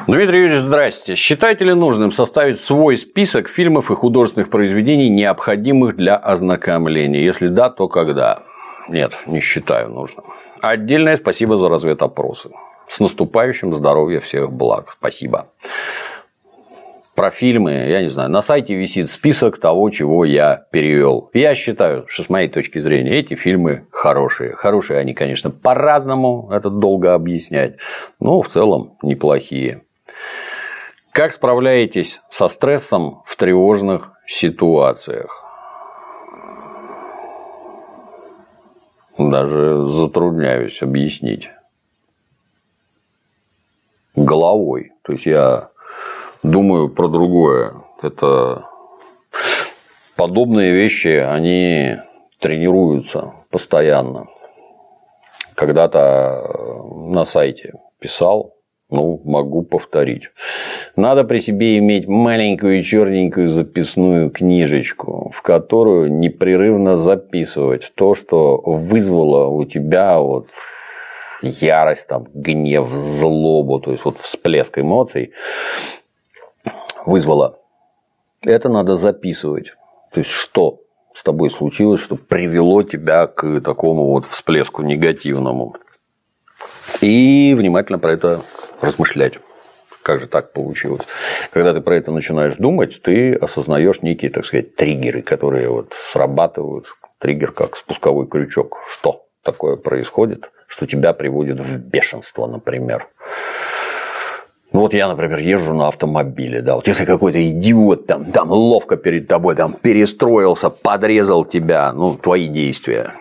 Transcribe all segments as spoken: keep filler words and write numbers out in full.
Дмитрий Юрьевич, здрасте. Считаете ли нужным составить свой список фильмов и художественных произведений, необходимых для ознакомления? Если да, то когда? Нет, не считаю нужным. Отдельное спасибо за разведопросы. С наступающим, здоровья, всех благ. Спасибо. Про фильмы, я не знаю, на сайте висит список того, чего я перевел. Я считаю, что с моей точки зрения эти фильмы хорошие. Хорошие они, конечно, по-разному, это долго объяснять, но в целом неплохие. Как справляетесь со стрессом в тревожных ситуациях? Даже затрудняюсь объяснить. Головой. То есть я думаю про другое. Это подобные вещи, они тренируются постоянно. Когда-то на сайте писал, ну, могу повторить. Надо при себе иметь маленькую черненькую записную книжечку, в которую непрерывно записывать то, что вызвало у тебя вот ярость, там, гнев, злобу, то есть вот всплеск эмоций вызвало. Это надо записывать. То есть что с тобой случилось, что привело тебя к такому вот всплеску негативному. И внимательно про это размышлять. Как же так получилось? Когда ты про это начинаешь думать, ты осознаешь некие, так сказать, триггеры, которые вот срабатывают. Триггер как спусковой крючок. Что такое происходит, что тебя приводит в бешенство, например. Ну вот я, например, езжу на автомобиле, да, вот если какой-то идиот там, там ловко перед тобой там перестроился, подрезал тебя, ну, твои действия.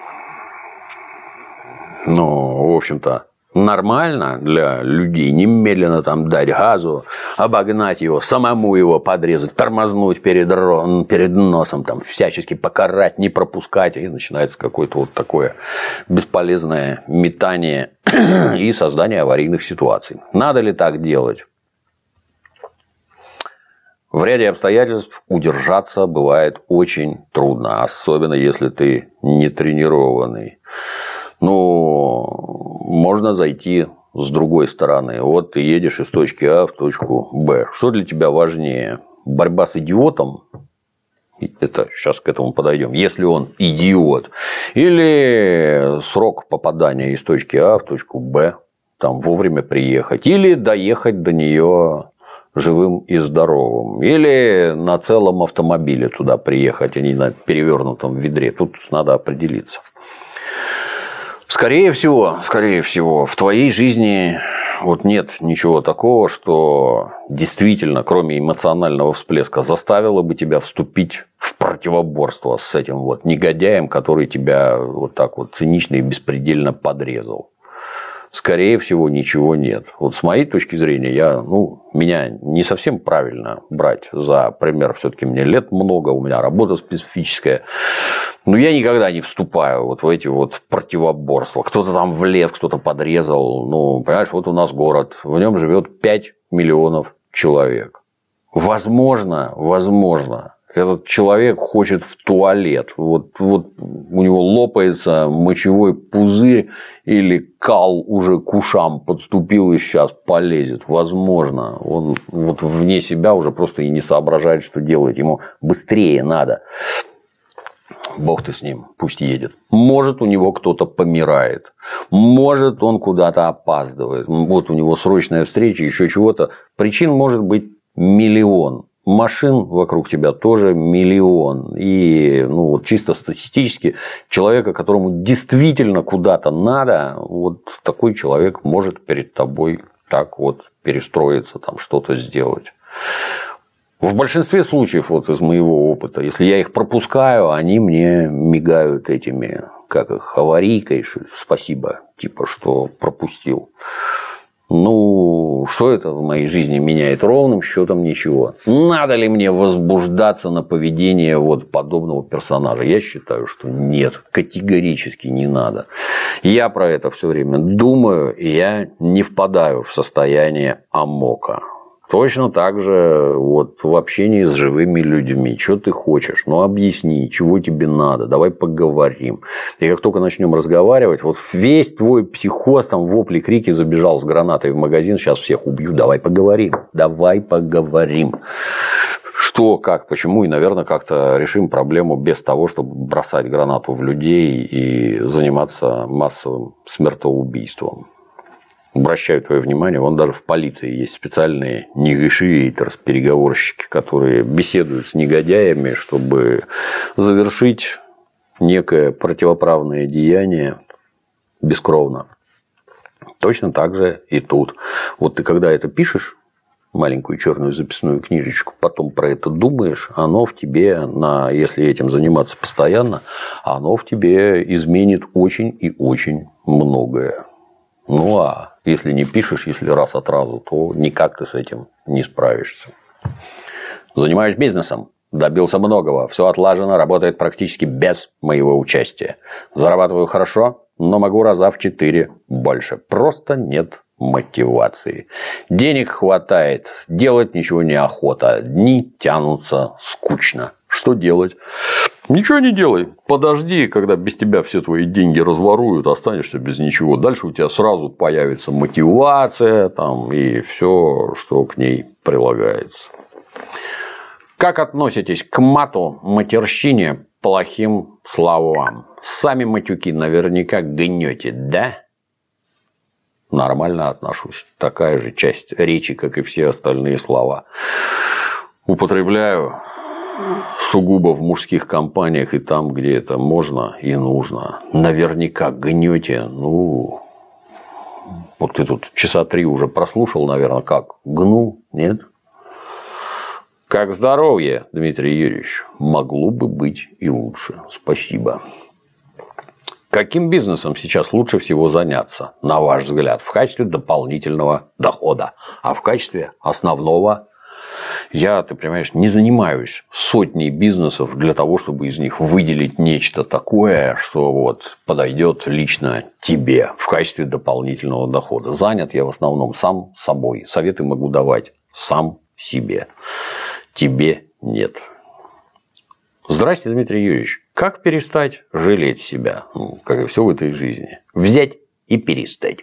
Ну, в общем-то, нормально для людей немедленно там дать газу, обогнать его, самому его подрезать, тормознуть перед, перед носом, там, всячески покарать, не пропускать, и начинается какое-то вот такое бесполезное метание и создание аварийных ситуаций. Надо ли так делать? В ряде обстоятельств удержаться бывает очень трудно, особенно если ты не тренированный. Ну, можно зайти с другой стороны. Вот ты едешь из точки А в точку Б. Что для тебя важнее? Борьба с идиотом? Это сейчас к этому подойдем. Если он идиот. Или срок попадания из точки А в точку Б. Там вовремя приехать. Или доехать до нее живым и здоровым. Или на целом автомобиле туда приехать, а не на перевернутом ведре. Тут надо определиться. Скорее всего, скорее всего, в твоей жизни вот нет ничего такого, что действительно, кроме эмоционального всплеска, заставило бы тебя вступить в противоборство с этим вот негодяем, который тебя вот так вот цинично и беспредельно подрезал. Скорее всего, ничего нет. Вот с моей точки зрения, я, ну, меня не совсем правильно брать за пример. Все-таки мне лет много, у меня работа специфическая. Но я никогда не вступаю вот в эти вот противоборства. Кто-то там влез, кто-то подрезал. Ну, понимаешь, вот у нас город, в нем живет пять миллионов человек. Возможно, возможно, этот человек хочет в туалет. Вот, вот у него лопается мочевой пузырь или кал уже к ушам подступил и сейчас полезет. Возможно, он вот вне себя уже просто и не соображает, что делать. Ему быстрее надо. Бог ты с ним, пусть едет. Может, у него кто-то помирает. Может, он куда-то опаздывает. Вот у него срочная встреча, еще чего-то. Причин может быть миллион. Машин вокруг тебя тоже миллион. И ну, вот чисто статистически человека, которому действительно куда-то надо, вот такой человек может перед тобой так вот перестроиться, там что-то сделать. В большинстве случаев, вот из моего опыта, если я их пропускаю, они мне мигают этими, как их, аварийкой, спасибо, типа, что пропустил. Ну, что это в моей жизни меняет? Ровным счетом ничего. Надо ли мне возбуждаться на поведение вот подобного персонажа? Я считаю, что нет, категорически не надо. Я про это все время думаю, и я не впадаю в состояние амока. Точно так же вот в общении с живыми людьми. Что ты хочешь? Ну, объясни, чего тебе надо. Давай поговорим. И как только начнем разговаривать, вот весь твой психоз, там вопли, крики, забежал с гранатой в магазин, сейчас всех убью. Давай поговорим. Давай поговорим. Что, как, почему, и, наверное, как-то решим проблему без того, чтобы бросать гранату в людей и заниматься массовым смертоубийством. Обращаю твое внимание, вон даже в полиции есть специальные negotiators, переговорщики, которые беседуют с негодяями, чтобы завершить некое противоправное деяние бескровно. Точно так же и тут. Вот ты когда это пишешь, маленькую черную записную книжечку, потом про это думаешь, оно в тебе, на, если этим заниматься постоянно, оно в тебе изменит очень и очень многое. Ну, а если не пишешь, если раз от разу, то никак ты с этим не справишься. Занимаюсь бизнесом. Добился многого. Все отлажено, работает практически без моего участия. Зарабатываю хорошо, но могу раза в четыре больше. Просто нет мотивации. Денег хватает, делать ничего неохота. Дни тянутся скучно. Что делать? Ничего не делай. Подожди, когда без тебя все твои деньги разворуют, останешься без ничего. Дальше у тебя сразу появится мотивация там, и все, что к ней прилагается. Как относитесь к мату, матерщине, плохим словам? Сами матюки наверняка гнете, да? Нормально отношусь. Такая же часть речи, как и все остальные слова. Употребляю сугубо в мужских компаниях и там, где это можно и нужно. Наверняка гнете. Ну, вот ты тут часа три уже прослушал, наверное, как? Гну, нет? Как здоровье, Дмитрий Юрьевич? Могло бы быть и лучше. Спасибо. Каким бизнесом сейчас лучше всего заняться, на ваш взгляд, в качестве дополнительного дохода, а в качестве основного? Я, ты понимаешь, не занимаюсь сотней бизнесов для того, чтобы из них выделить нечто такое, что вот подойдет лично тебе в качестве дополнительного дохода. Занят я в основном сам собой. Советы могу давать сам себе. Тебе нет. Здрасте, Дмитрий Юрьевич. Как перестать жалеть себя? Ну, как и все в этой жизни. Взять и перестать.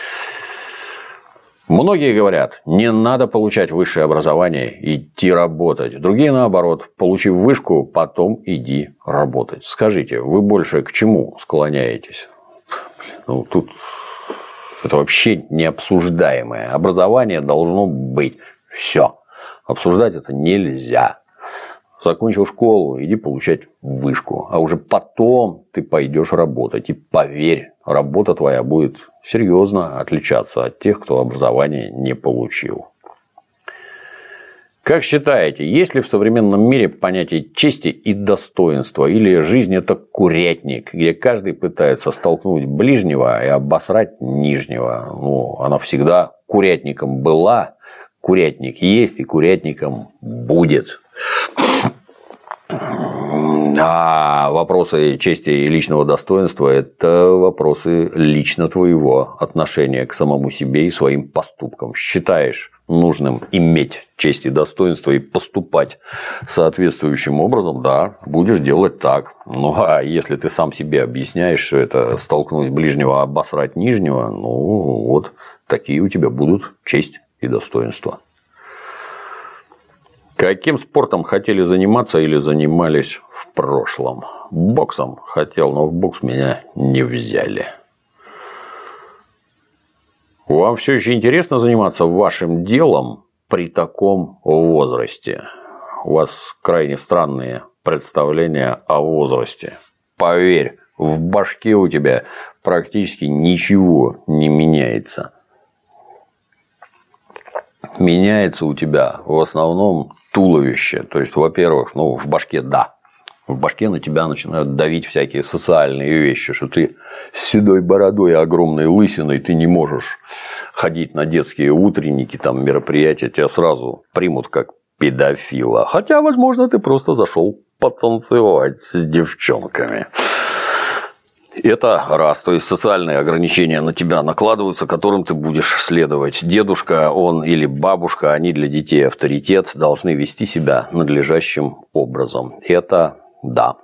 Многие говорят, не надо получать высшее образование, идти работать. Другие, наоборот, получив вышку, потом иди работать. Скажите, вы больше к чему склоняетесь? Ну, тут это вообще необсуждаемое. Образование должно быть. Все. Обсуждать это нельзя. Закончил школу, иди получать вышку. А уже потом ты пойдешь работать. И поверь, работа твоя будет серьезно отличаться от тех, кто образование не получил. Как считаете, есть ли в современном мире понятие чести и достоинства? Или жизнь – это курятник, где каждый пытается столкнуть ближнего и обосрать нижнего? Ну, она всегда курятником была, курятник есть и курятником будет. А вопросы чести и личного достоинства – это вопросы лично твоего отношения к самому себе и своим поступкам. Считаешь нужным иметь честь и достоинство и поступать соответствующим образом, да, будешь делать так. Ну, а если ты сам себе объясняешь, что это столкнуть ближнего, обосрать нижнего, ну, вот такие у тебя будут честь и достоинство. Каким спортом хотели заниматься или занимались в прошлом? Боксом хотел, но в бокс меня не взяли. Вам все еще интересно заниматься вашим делом при таком возрасте? У вас крайне странные представления о возрасте. Поверь, в башке у тебя практически ничего не меняется. Меняется у тебя в основном туловище. То есть, во-первых, ну, в башке да. В башке на тебя начинают давить всякие социальные вещи, что ты с седой бородой и огромной лысиной, ты не можешь ходить на детские утренники, там, мероприятия, тебя сразу примут как педофила. Хотя, возможно, ты просто зашел потанцевать с девчонками. Это раз, то есть социальные ограничения на тебя накладываются, которым ты будешь следовать. Дедушка, он или бабушка, они для детей авторитет, должны вести себя надлежащим образом. Это да.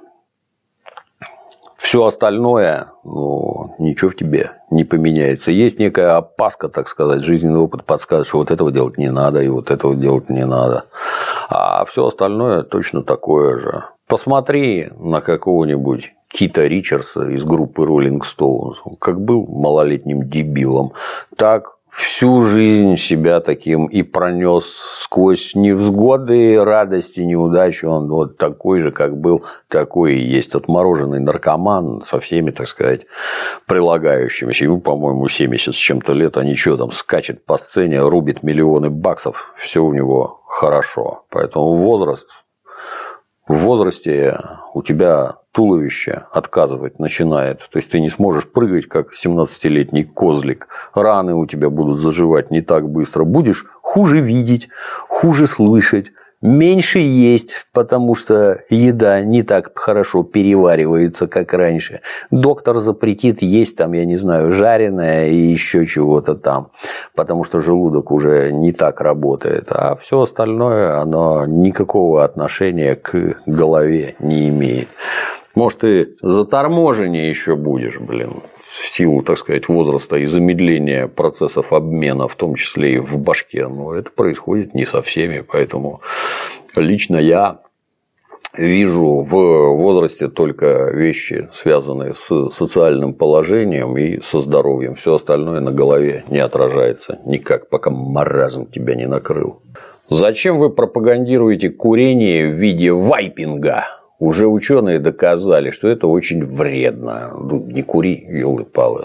Все остальное, ну, ничего в тебе не поменяется. Есть некая опаска, так сказать, жизненный опыт подсказывает, что вот этого делать не надо, и вот этого делать не надо. А все остальное точно такое же. Посмотри на какого-нибудь Кита Ричардса из группы Rolling Stones. Как был малолетним дебилом, так всю жизнь себя таким и пронес сквозь невзгоды, радости, неудачи. Он вот такой же, как был, такой и есть. Отмороженный наркоман со всеми, так сказать, прилагающимися. Ему, по-моему, семьдесят с чем-то лет, а ничего, там скачет по сцене, рубит миллионы баксов. Все у него хорошо. Поэтому возраст... В возрасте у тебя туловище отказывать начинает. То есть ты не сможешь прыгать, как семнадцатилетний козлик. Раны у тебя будут заживать не так быстро. Будешь хуже видеть, хуже слышать, меньше есть, потому что еда не так хорошо переваривается, как раньше. Доктор запретит есть там, я не знаю, жареное и еще чего-то там, потому что желудок уже не так работает. А все остальное, оно никакого отношения к голове не имеет. Может, ты заторможеннее еще будешь, блин, в силу, так сказать, возраста и замедления процессов обмена, в том числе и в башке. Но это происходит не со всеми, поэтому лично я вижу в возрасте только вещи, связанные с социальным положением и со здоровьем. Все остальное на голове не отражается никак, пока маразм тебя не накрыл. Зачем вы пропагандируете курение в виде вайпинга? Уже ученые доказали, что это очень вредно. Ну, не кури, ёлы-палы.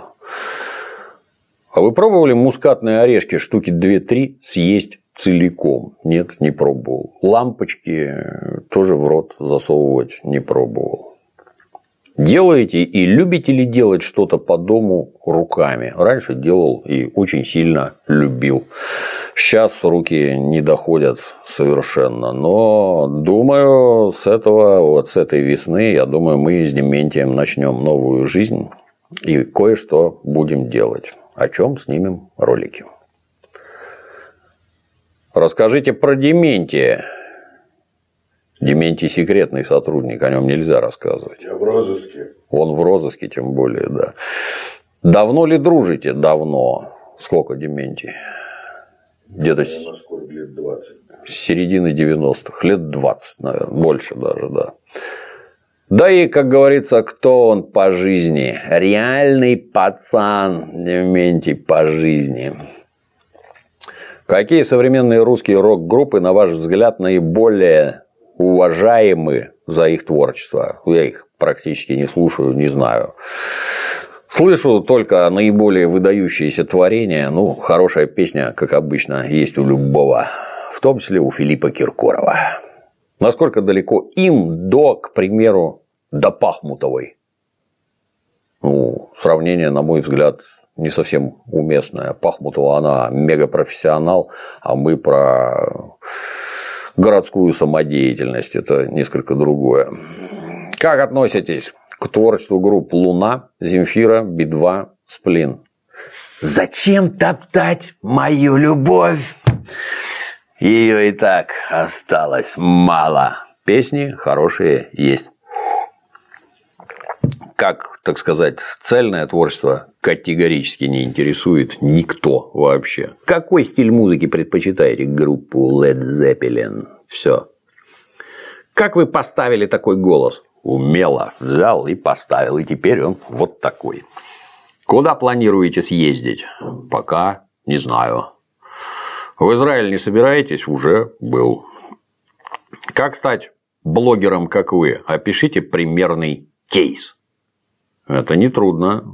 А вы пробовали мускатные орешки штуки две-три съесть целиком? Нет, не пробовал. Лампочки тоже в рот засовывать не пробовал. Делаете и любите ли делать что-то по дому руками? Раньше делал и очень сильно любил. Сейчас руки не доходят совершенно. Но думаю, с этого, вот с этой весны, я думаю, мы с Дементием начнем новую жизнь и кое-что будем делать. О чем снимем ролики. Расскажите про Дементия. Дементий секретный сотрудник, о нем нельзя рассказывать. Я в розыске. Он в розыске, тем более, да. Давно ли дружите? Давно. Сколько Дементий? Где-то с... лет двадцать. С середины девяностых. Лет двадцать, наверное. Больше даже, да. Да и, как говорится, кто он по жизни? Реальный пацан Дементий по жизни. Какие современные русские рок-группы, на ваш взгляд, наиболее уважаемы за их творчество? Я их практически не слушаю, не знаю. Слышу только наиболее выдающиеся творения. Ну, хорошая песня, как обычно, есть у любого. В том числе у Филиппа Киркорова. Насколько далеко им до, к примеру, до Пахмутовой? Ну, сравнение, на мой взгляд, не совсем уместное. Пахмутова, она мегапрофессионал, а мы про городскую самодеятельность. Это несколько другое. Как относитесь к творчеству групп Луна, Земфира, Би два, Сплин? Зачем топтать мою любовь? Ее и так осталось мало. Песни хорошие есть. Как, так сказать, цельное творчество категорически не интересует никто вообще. Какой стиль музыки предпочитаете? Группу Led Zeppelin. Все. Как вы поставили такой голос? Умело взял и поставил. И теперь он вот такой. Куда планируете съездить? Пока не знаю. В Израиль не собираетесь? Уже был. Как стать блогером, как вы? Опишите примерный кейс. Это нетрудно.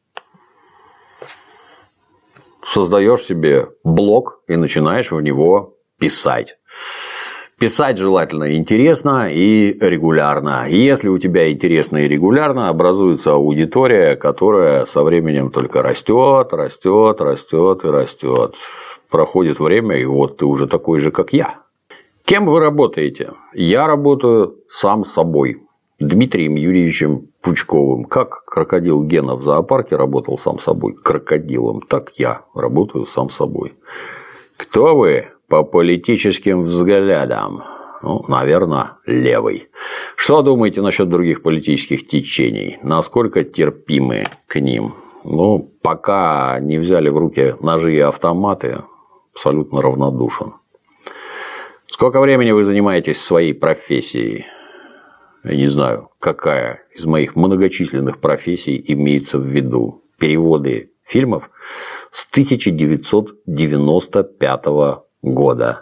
Создаешь себе блог и начинаешь в него писать. Писать желательно интересно и регулярно. Если у тебя интересно и регулярно, образуется аудитория, которая со временем только растет, растет, растет и растет. Проходит время, и вот ты уже такой же, как я. Кем вы работаете? Я работаю сам собой. Дмитрием Юрьевичем Пучковым. Как крокодил Гена в зоопарке работал сам собой крокодилом, так я работаю сам собой. Кто вы по политическим взглядам? Ну, наверное, левый. Что думаете насчет других политических течений? Насколько терпимы к ним? Ну, пока не взяли в руки ножи и автоматы, абсолютно равнодушен. Сколько времени вы занимаетесь своей профессией? Я не знаю, какая из моих многочисленных профессий имеется в виду. Переводы фильмов с тысяча девятьсот девяносто пятого года.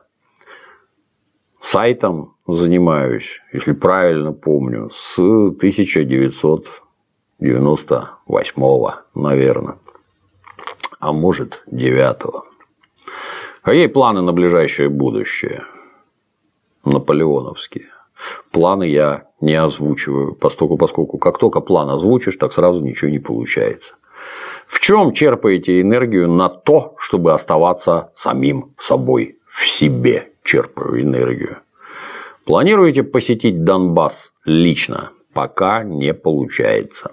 Сайтом занимаюсь, если правильно помню, с тысяча девятьсот девяносто восьмого, наверное. А может, девятого. Какие планы на ближайшее будущее? Наполеоновские. Планы я не озвучиваю, поскольку, поскольку как только план озвучишь, так сразу ничего не получается. В чем черпаете энергию на то, чтобы оставаться самим собой? В себе черпаю энергию. Планируете посетить Донбасс лично? Пока не получается.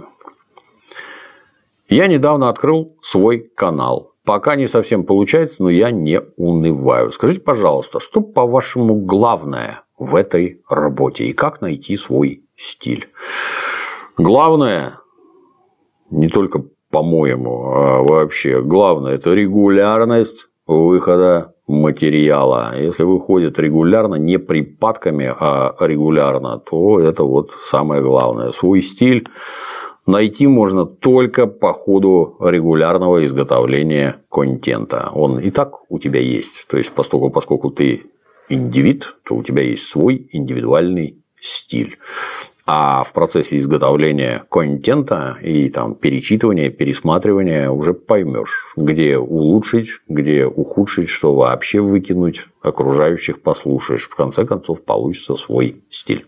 Я недавно открыл свой канал. Пока не совсем получается, но я не унываю. Скажите, пожалуйста, что, по-вашему, главное в этой работе и как найти свой стиль? Главное, не только по-моему, а вообще, главное, это регулярность выхода материала. Если выходит регулярно, не припадками, а регулярно, то это вот самое главное. Свой стиль найти можно только по ходу регулярного изготовления контента. Он и так у тебя есть. То есть, поскольку, поскольку ты индивид, то у тебя есть свой индивидуальный стиль. А в процессе изготовления контента и там, перечитывания, пересматривания уже поймешь, где улучшить, где ухудшить, что вообще выкинуть, окружающих послушаешь. В конце концов, получится свой стиль.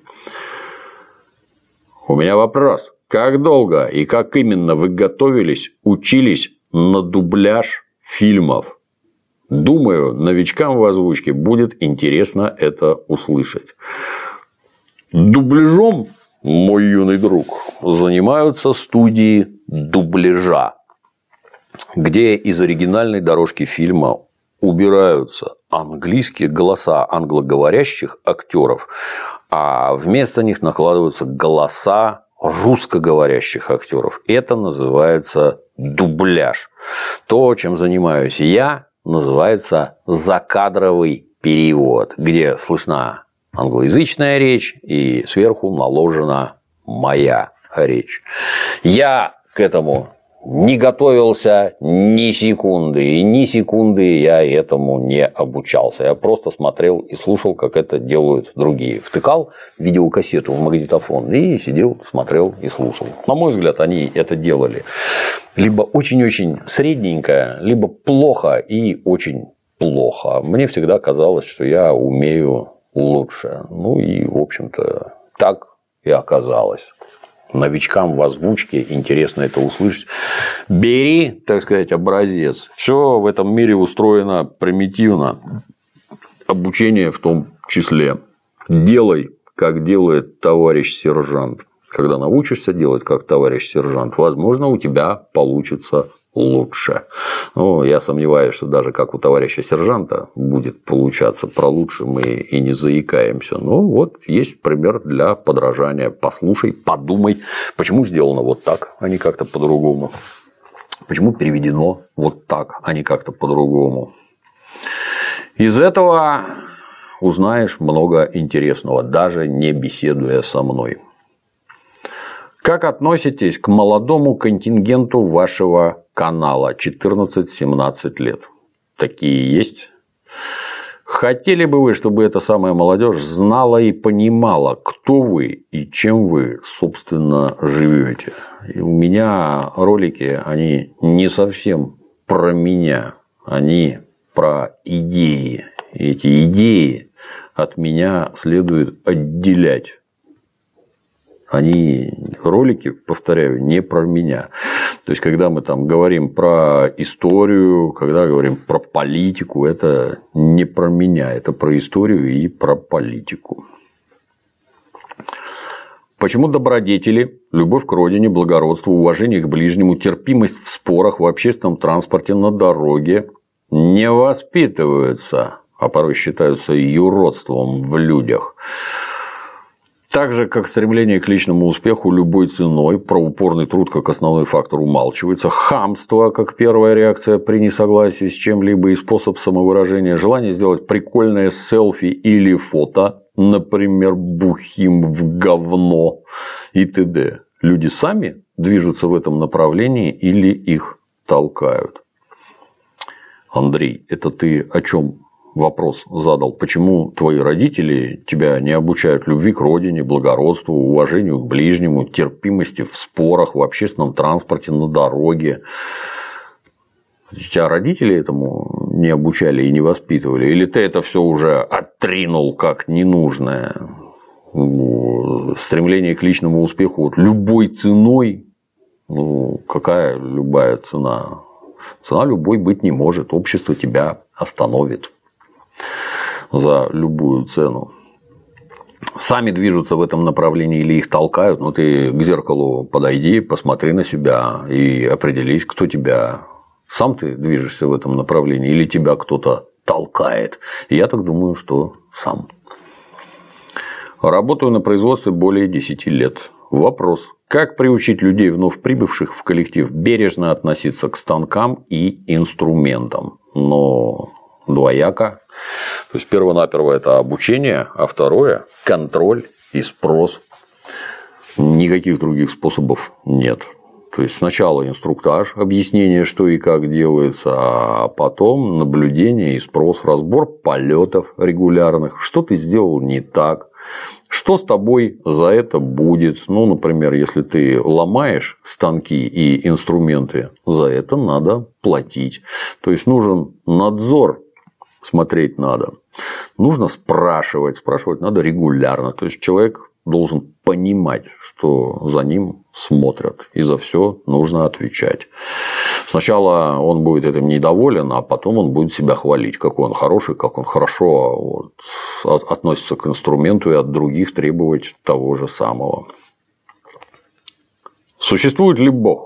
У меня вопрос. Как долго и как именно вы готовились, учились на дубляж фильмов? Думаю, новичкам в озвучке будет интересно это услышать. Дубляжом, мой юный друг, занимаются студии дубляжа, где из оригинальной дорожки фильма убираются английские голоса англоговорящих актеров, а вместо них накладываются голоса русскоговорящих актеров. Это называется дубляж. То, чем занимаюсь я, называется закадровый перевод, где слышна англоязычная речь и сверху наложена моя речь. Я к этому не готовился ни секунды, и ни секунды я этому не обучался. Я просто смотрел и слушал, как это делают другие. Втыкал видеокассету в магнитофон и сидел, смотрел и слушал. На мой взгляд, они это делали либо очень-очень средненько, либо плохо и очень плохо. Мне всегда казалось, что я умею лучше. Ну и, в общем-то, так и оказалось. Новичкам в озвучке интересно это услышать. Бери, так сказать, образец. Все в этом мире устроено примитивно. Обучение в том числе. Делай, как делает товарищ сержант. Когда научишься делать, как товарищ сержант, возможно, у тебя получится лучше. Но я сомневаюсь, что даже как у товарища сержанта будет получаться. Про лучше мы и не заикаемся. Ну, вот есть пример для подражания. Послушай, подумай, почему сделано вот так, а не как-то по-другому. Почему переведено вот так, а не как-то по-другому. Из этого узнаешь много интересного, даже не беседуя со мной. Как относитесь к молодому контингенту вашего канала четырнадцать-семнадцать лет? Такие есть? Хотели бы вы, чтобы эта самая молодежь знала и понимала, кто вы и чем вы, собственно, живете? И у меня ролики, они не совсем про меня, они про идеи. И эти идеи от меня следует отделять. Они, ролики, повторяю, не про меня. То есть, когда мы там говорим про историю, когда говорим про политику, это не про меня, это про историю и про политику. Почему добродетели, любовь к родине, благородство, уважение к ближнему, терпимость в спорах в общественном транспорте, на дороге не воспитываются, а порой считаются юродством в людях? Так же, как стремление к личному успеху любой ценой, про упорный труд как основной фактор умалчивается, хамство как первая реакция при несогласии с чем-либо и способ самовыражения, желание сделать прикольное селфи или фото, например, бухим в говно и т.д. Люди сами движутся в этом направлении или их толкают? Андрей, это ты о чем вопрос задал? Почему твои родители тебя не обучают любви к родине, благородству, уважению к ближнему, терпимости в спорах, в общественном транспорте, на дороге? Тебя родители этому не обучали и не воспитывали? Или ты это все уже отринул как ненужное? Стремление к личному успеху вот любой ценой? Ну, какая любая цена? Цена любой быть не может. Общество тебя остановит за любую цену. Сами движутся в этом направлении или их толкают, но ты к зеркалу подойди, посмотри на себя и определись, кто тебя. Сам ты движешься в этом направлении или тебя кто-то толкает? Я так думаю, что сам. Работаю на производстве более десяти лет. Вопрос. Как приучить людей, вновь прибывших в коллектив, бережно относиться к станкам и инструментам? Но двояко. То есть, перво-наперво это обучение, а второе – контроль и спрос. Никаких других способов нет. То есть, сначала инструктаж, объяснение, что и как делается, а потом наблюдение и спрос, разбор полетов регулярных, что ты сделал не так, что с тобой за это будет. Ну, например, если ты ломаешь станки и инструменты, за это надо платить. То есть, нужен надзор, смотреть надо. Нужно спрашивать, спрашивать надо регулярно. То есть, человек должен понимать, что за ним смотрят, и за все нужно отвечать. Сначала он будет этим недоволен, а потом он будет себя хвалить, какой он хороший, как он хорошо вот, относится к инструменту, и от других требовать того же самого. Существует ли Бог?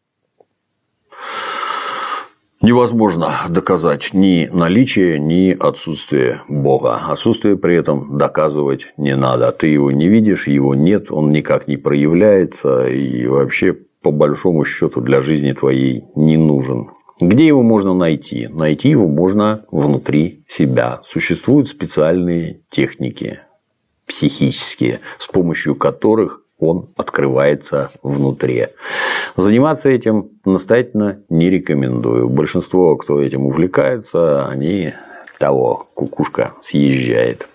Невозможно доказать ни наличие, ни отсутствие Бога. Отсутствие при этом доказывать не надо. Ты его не видишь, его нет, он никак не проявляется и вообще, по большому счету, для жизни твоей не нужен. Где его можно найти? Найти его можно внутри себя. Существуют специальные техники психические, с помощью которых он открывается внутри. Заниматься этим настоятельно не рекомендую. Большинство, кто этим увлекается, они того, кукушка съезжает.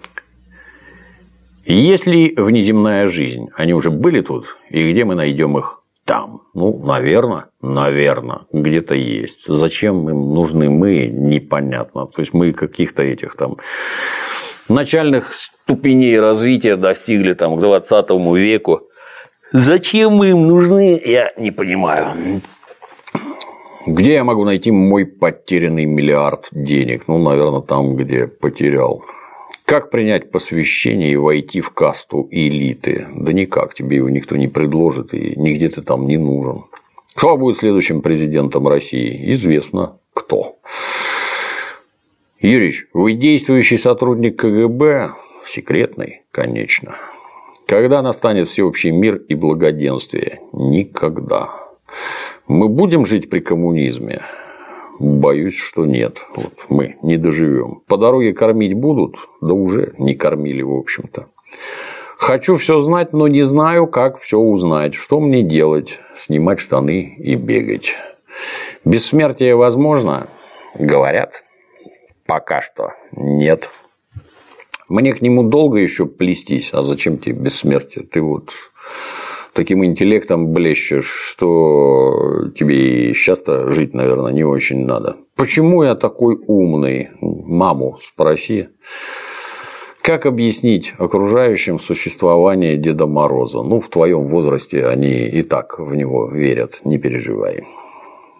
Есть ли внеземная жизнь? Они уже были тут? И где мы найдем их там? Ну, наверное, наверное, где-то есть. Зачем им нужны мы, непонятно. То есть, мы каких-то этих там начальных ступеней развития достигли там к двадцатому веку. Зачем им нужны, я не понимаю. Где я могу найти мой потерянный миллиард денег? Ну, наверное, там, где потерял. Как принять посвящение и войти в касту элиты? Да никак, тебе его никто не предложит, и нигде ты там не нужен. Кто будет следующим президентом России? Известно кто. Юрьевич, вы действующий сотрудник ка гэ бэ? Секретный, конечно. Когда настанет всеобщий мир и благоденствие? Никогда. Мы будем жить при коммунизме? Боюсь, что нет. Вот мы не доживем. По дороге кормить будут? Да уже не кормили, в общем-то. Хочу все знать, но не знаю, как все узнать. Что мне делать? Снимать штаны и бегать. Бессмертие возможно? Говорят. Пока что нет. Мне к нему долго еще плестись. А зачем тебе бессмертие? Ты вот таким интеллектом блещешь, что тебе и сейчас-то жить, наверное, не очень надо. Почему я такой умный? Маму спроси. Как объяснить окружающим существование Деда Мороза? Ну, в твоем возрасте они и так в него верят, не переживай.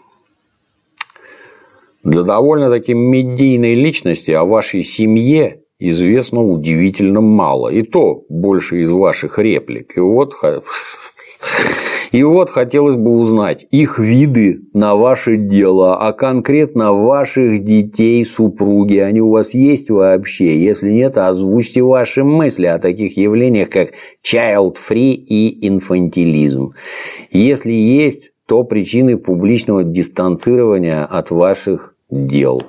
Для довольно-таки медийной личности о вашей семье известно удивительно мало. И то больше из ваших реплик. И вот, и вот хотелось бы узнать их виды на ваше дело, а конкретно ваших детей, супруги. Они у вас есть вообще? Если нет, озвучьте ваши мысли о таких явлениях, как child-free и инфантилизм. Если есть, то причины публичного дистанцирования от ваших дел.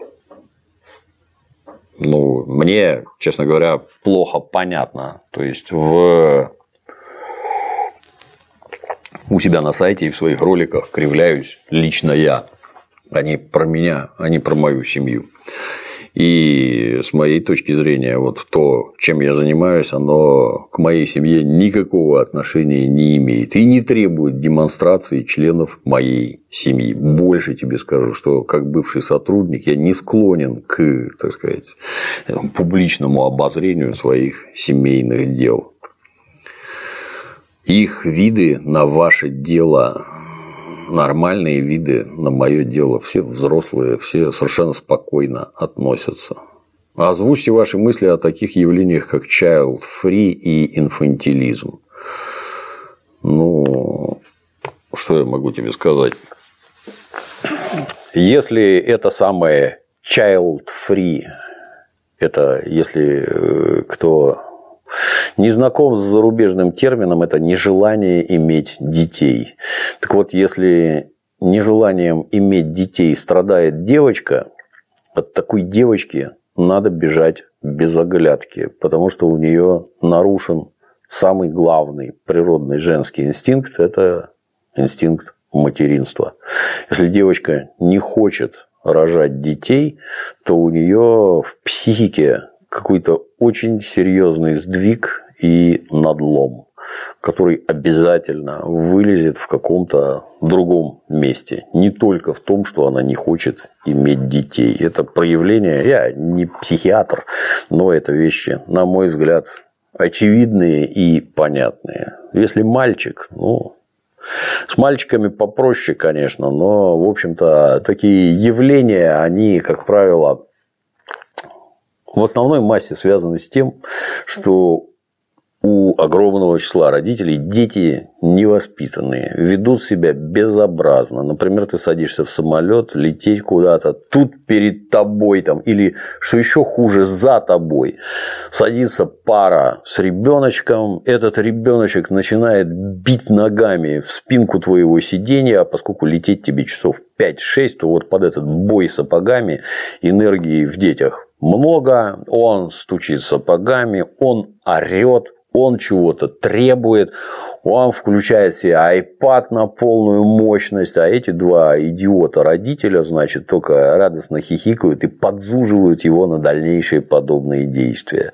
Ну, мне, честно говоря, плохо понятно. То есть, в... у себя на сайте и в своих роликах кривляюсь лично я. Они про меня, а не про мою семью. И с моей точки зрения, вот то, чем я занимаюсь, оно к моей семье никакого отношения не имеет и не требует демонстрации членов моей семьи. Больше тебе скажу, что как бывший сотрудник я не склонен к, так сказать, публичному обозрению своих семейных дел. Их виды на ваше дело, нормальные виды на мое дело, все взрослые, все совершенно спокойно относятся. Озвучьте ваши мысли о таких явлениях, как child-free и инфантилизм. Ну, что я могу тебе сказать? Если это самое child-free, это если кто не знаком с зарубежным термином, это нежелание иметь детей. Так вот, если нежеланием иметь детей страдает девочка, от такой девочки надо бежать без оглядки, потому что у нее нарушен самый главный природный женский инстинкт – это инстинкт материнства. Если девочка не хочет рожать детей, то у нее в психике какой-то очень серьезный сдвиг и надлом, который обязательно вылезет в каком-то другом месте. Не только в том, что она не хочет иметь детей. Это проявление, я не психиатр, но это вещи, на мой взгляд, очевидные и понятные. Если мальчик, ну, с мальчиками попроще, конечно, но, в общем-то, такие явления, они, как правило, в основной массе связаны с тем, что у огромного числа родителей дети невоспитанные, ведут себя безобразно. Например, ты садишься в самолет, лететь куда-то, тут перед тобой, там, или, что еще хуже, за тобой садится пара с ребеночком. Этот ребеночек начинает бить ногами в спинку твоего сиденья, а поскольку лететь тебе часов пять-шесть, то вот под этот бой сапогами энергии в детях много, он стучит сапогами, он орет, он чего-то требует, он включает себе iPad на полную мощность, а эти два идиота-родителя, значит, только радостно хихикают и подзуживают его на дальнейшие подобные действия.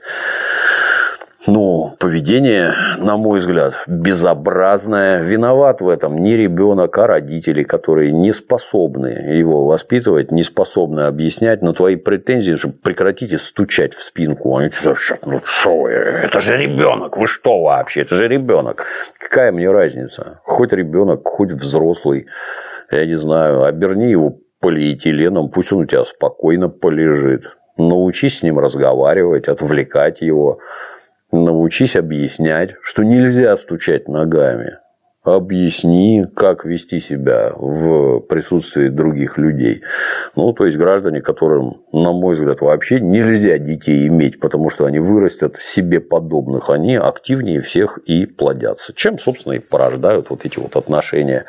Ну, поведение, на мой взгляд, безобразное. Виноват в этом не ребенок, а родители, которые не способны его воспитывать, не способны объяснять. Но твои претензии, что прекратите стучать в спинку. Они что, ну что, это же ребенок, вы что вообще, это же ребенок. Какая мне разница? Хоть ребенок, хоть взрослый, я не знаю, оберни его полиэтиленом, пусть он у тебя спокойно полежит. Научись с ним разговаривать, отвлекать его. Научись объяснять, что нельзя стучать ногами. Объясни, как вести себя в присутствии других людей. Ну, то есть, граждане, которым, на мой взгляд, вообще нельзя детей иметь, потому что они вырастят себе подобных, они активнее всех и плодятся. Чем, собственно, и порождают вот эти вот отношения.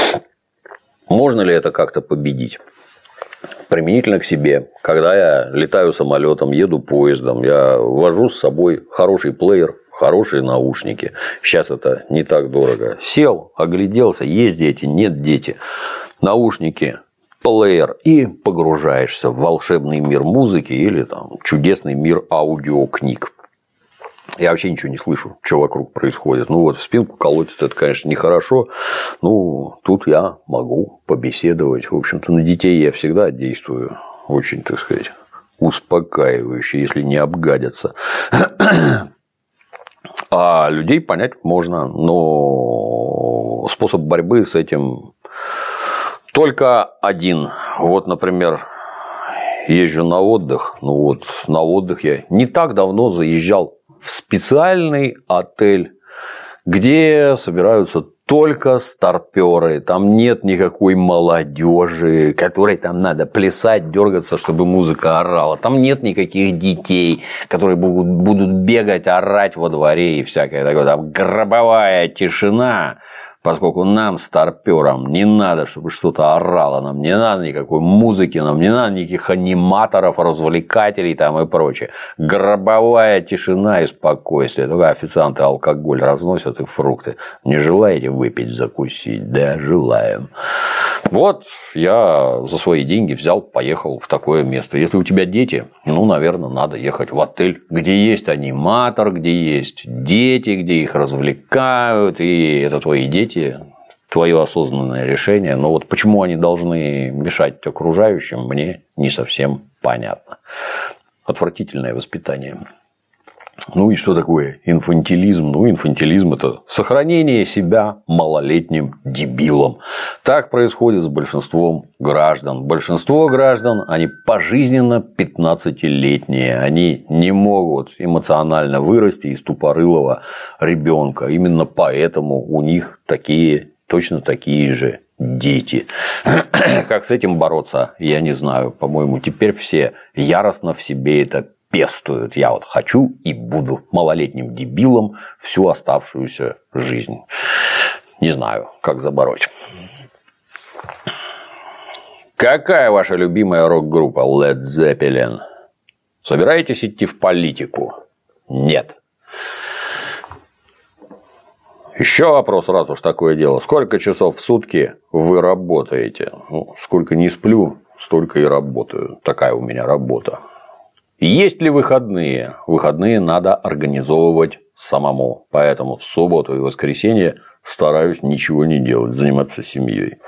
Можно ли это как-то победить? Применительно к себе, когда я летаю самолетом, еду поездом, я вожу с собой хороший плеер, хорошие наушники. Сейчас это не так дорого. Сел, огляделся, есть дети, нет дети. Наушники, плеер, и погружаешься в волшебный мир музыки или там чудесный мир аудиокниг. Я вообще ничего не слышу, что вокруг происходит. Ну вот, в спинку колоть это, конечно, нехорошо. Ну, тут я могу побеседовать. В общем-то, на детей я всегда действую очень, так сказать, успокаивающе, если не обгадятся. А людей понять можно, но способ борьбы с этим только один. Вот, например, езжу на отдых. Ну вот на отдых я не так давно заезжал в специальный отель, где собираются только старперы, там нет никакой молодежи, которой там надо плясать, дергаться, чтобы музыка орала. Там нет никаких детей, которые будут, будут бегать, орать во дворе и всякое такое. Там гробовая тишина. Поскольку нам, старперам, не надо, чтобы что-то орало, нам не надо никакой музыки, нам не надо никаких аниматоров, развлекателей там и прочее. Гробовая тишина и спокойствие. Только официанты алкоголь разносят и фрукты. Не желаете выпить, закусить? Да, желаем. Вот я за свои деньги взял, поехал в такое место. Если у тебя дети, ну, наверное, надо ехать в отель, где есть аниматор, где есть дети, где их развлекают, и это твои дети, твое осознанное решение. Но вот почему они должны мешать окружающим, мне не совсем понятно. Отвратительное воспитание. Ну и что такое инфантилизм? Ну, инфантилизм – это сохранение себя малолетним дебилом. Так происходит с большинством граждан. Большинство граждан, они пожизненно пятнадцатилетние. Они не могут эмоционально вырасти из тупорылого ребенка. Именно поэтому у них такие, точно такие же дети. Как с этим бороться, я не знаю. По-моему, теперь все яростно в себе это пестуют. Я вот хочу и буду малолетним дебилом всю оставшуюся жизнь. Не знаю, как забороть. Какая ваша любимая рок-группа? Led Zeppelin. Собираетесь идти в политику? Нет. Еще вопрос, раз уж такое дело. Сколько часов в сутки вы работаете? Ну, сколько не сплю, столько и работаю. Такая у меня работа. Есть ли выходные? Выходные надо организовывать самому. Поэтому в субботу и воскресенье стараюсь ничего не делать, заниматься семьей.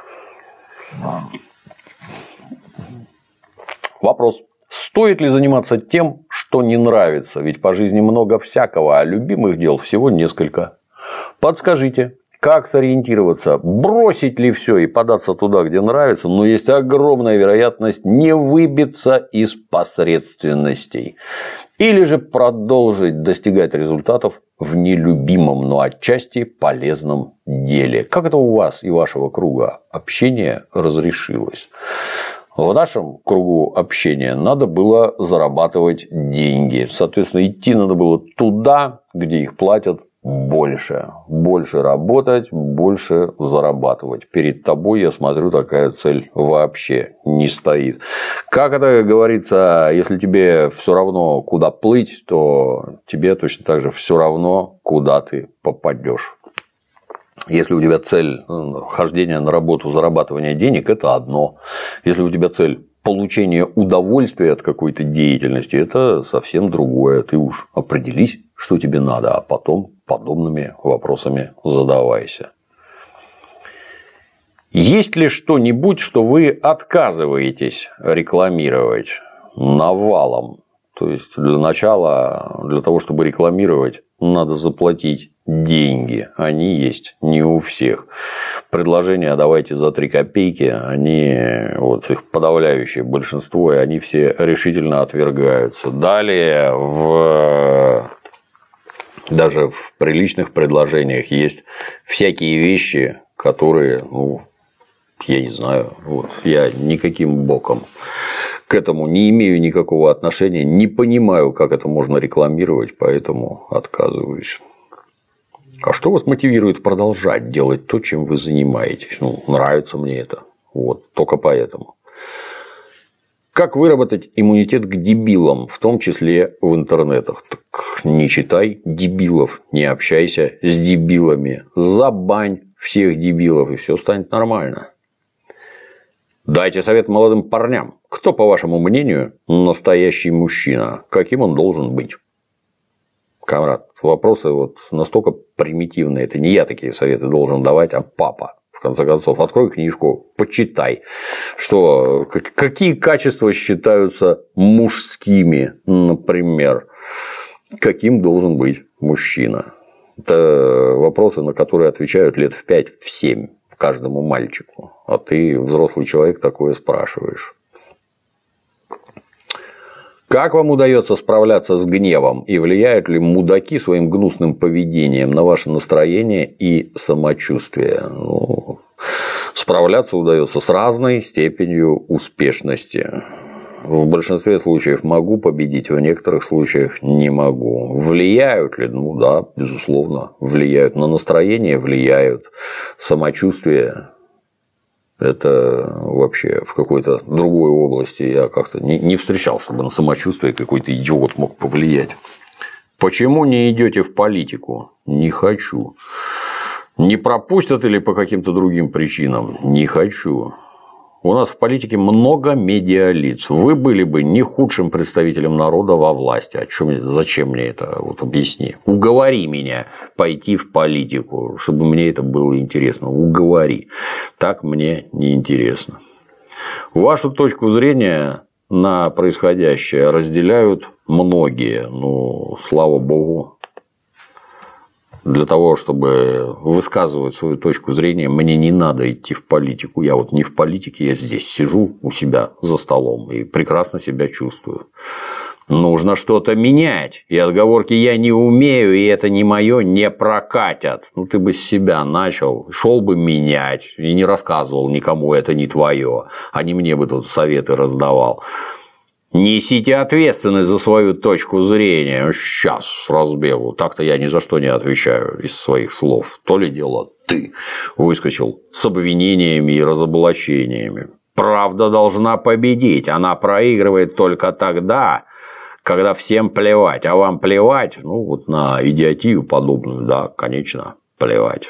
Вопрос. Стоит ли заниматься тем, что не нравится? Ведь по жизни много всякого, а любимых дел всего несколько. Подскажите, как сориентироваться, бросить ли все и податься туда, где нравится, но есть огромная вероятность не выбиться из посредственностей. Или же продолжить достигать результатов в нелюбимом, но отчасти полезном деле. Как это у вас и вашего круга общения разрешилось? В нашем кругу общения надо было зарабатывать деньги. Соответственно, идти надо было туда, где их платят больше. Больше работать, больше зарабатывать. Перед тобой, я смотрю, такая цель вообще не стоит. Как это говорится, если тебе все равно, куда плыть, то тебе точно так же все равно, куда ты попадешь. Если у тебя цель хождения на работу, зарабатывания денег, это одно. Если у тебя цель получения удовольствия от какой-то деятельности, это совсем другое. Ты уж определись, что тебе надо, а потом подобными вопросами задавайся. Есть ли что-нибудь, что вы отказываетесь рекламировать навалом? То есть, для начала, для того, чтобы рекламировать, надо заплатить деньги. Они есть не у всех. Предложения «давайте за три копейки», они, вот их подавляющее большинство, и они все решительно отвергаются. Далее, в... даже в приличных предложениях есть всякие вещи, которые, ну, я не знаю, вот, я никаким боком к этому не имею никакого отношения, не понимаю, как это можно рекламировать, поэтому отказываюсь. А что вас мотивирует продолжать делать то, чем вы занимаетесь? Ну, нравится мне это. Вот, только поэтому. Как выработать иммунитет к дебилам, в том числе в интернетах? Так не читай дебилов, не общайся с дебилами, забань всех дебилов, и все станет нормально. Дайте совет молодым парням. Кто, по вашему мнению, настоящий мужчина? Каким он должен быть? Камрад, вопросы вот настолько примитивные. Это не я такие советы должен давать, а папа. В конце концов, открой книжку, почитай, что, какие качества считаются мужскими, например. Каким должен быть мужчина? Это вопросы, на которые отвечают лет в пять, в семь каждому мальчику. А ты, взрослый человек, такое спрашиваешь. Как вам удается справляться с гневом и влияют ли мудаки своим гнусным поведением на ваше настроение и самочувствие? Ну, справляться удается с разной степенью успешности. В большинстве случаев могу победить, в некоторых случаях не могу. Влияют ли? Ну да, безусловно, влияют. На настроение влияют. Самочувствие – это вообще в какой-то другой области. Я как-то не, не встречал, чтобы на самочувствие какой-то идиот мог повлиять. Почему не идете в политику? Не хочу. Не пропустят или по каким-то другим причинам? Не хочу. У нас в политике много медиалиц. Вы были бы не худшим представителем народа во власти. А чем, зачем мне это? Вот объясни. Уговори меня пойти в политику, чтобы мне это было интересно. Уговори. Так мне не интересно. Вашу точку зрения на происходящее разделяют многие. Ну, слава богу. Для того, чтобы высказывать свою точку зрения, мне не надо идти в политику. Я вот не в политике, я здесь сижу у себя за столом и прекрасно себя чувствую. Нужно что-то менять. И отговорки «я не умею, и это не мое» не прокатят. Ну, ты бы с себя начал, шел бы менять и не рассказывал никому «это не твое», а не мне бы тут советы раздавал. Несите ответственность за свою точку зрения. Сейчас с разбегу. Так-то я ни за что не отвечаю из своих слов. То ли дело ты выскочил с обвинениями и разоблачениями. Правда должна победить. Она проигрывает только тогда, когда всем плевать. А вам плевать? Ну, вот на идиотию подобную, да, конечно, плевать.